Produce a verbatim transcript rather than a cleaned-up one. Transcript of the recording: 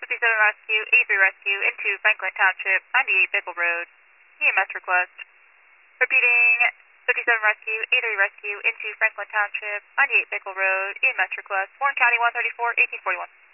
fifty-seven Rescue, eighty-three Rescue, into Franklin Township, ninety-eight Bickle Road. E M S request. Repeating, fifty-seven Rescue, eighty-three Rescue, into Franklin Township, ninety-eight Bickle Road. E M S request. Warren County one thirty-four, eighteen forty-one.